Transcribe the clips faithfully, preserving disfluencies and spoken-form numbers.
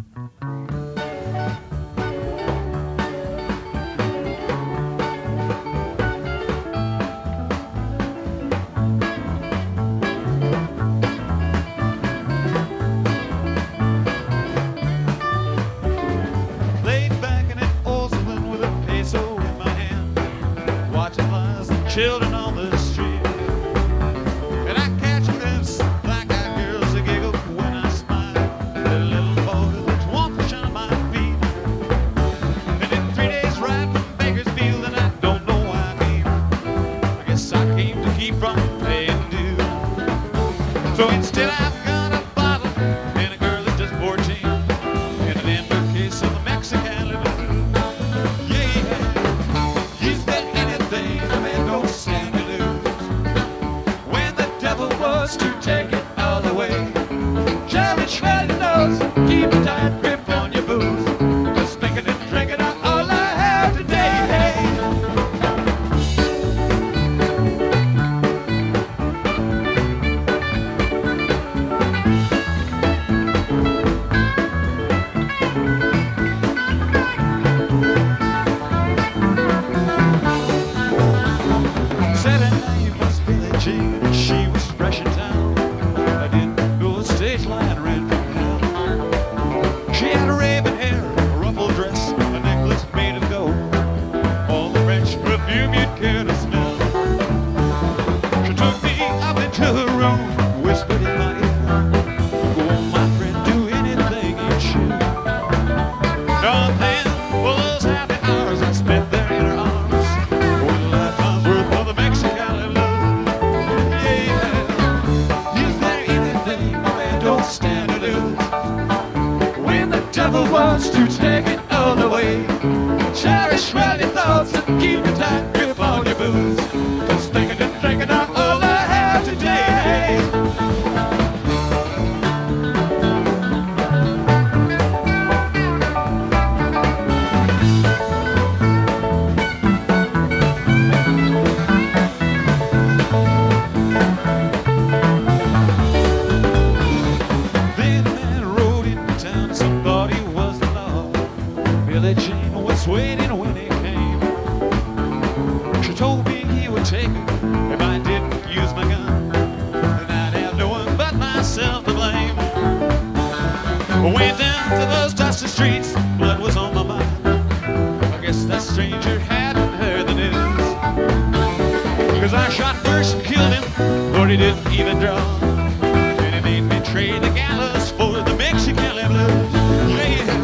Children on the street, and I catch a glimpse of black-eyed girls that giggle when I smile. The little boy that wants to shine my feet. And in three days ride from Bakersfield, and I don't know why I came. I guess I came to keep from paying due. So instead I've got a bottle and a girl that's just fourteen, and an amber case of the Mexican liquor. To take it all away, Charlie Shredder knows. Keep a tight grip on your booze. Just thinking and drinking are all I have today. Hey. Said her name was Billie Jean, and she was fresh in town. I didn't know a stage line ran from hell. She had a raven hair, a ruffled dress, a necklace made of gold, all the French perfume you'd care to smell. She took me up into her room, whispered in my ear, "Go on, my friend, do anything you choose." Now and then, for those happy hours I spent there in her arms, for a lifetime's worth of the Mexican love. Stand to lose when the devil wants to take it all away. Cherish well your thoughts and keep a tight grip on your booze. Cause thinking and drinking are all I have today. Billie Jean was waiting when he came. She told me he would take her if I didn't use my gun, and I'd have no one but myself to blame. I went down to those dusty streets, blood was on my mind. I guess that stranger hadn't heard the news, cause I shot first and killed him, Lord, he didn't even draw. And he made me trade the gallows for the Mexican blues. Yeah.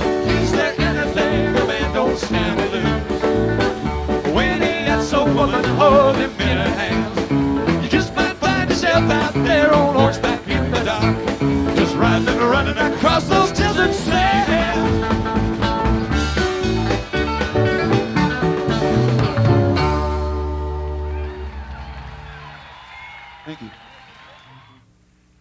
Stand to lose when he lets a woman hold him in her hands. You just might find yourself out there on horseback in the dark, just riding and running across those desert sands.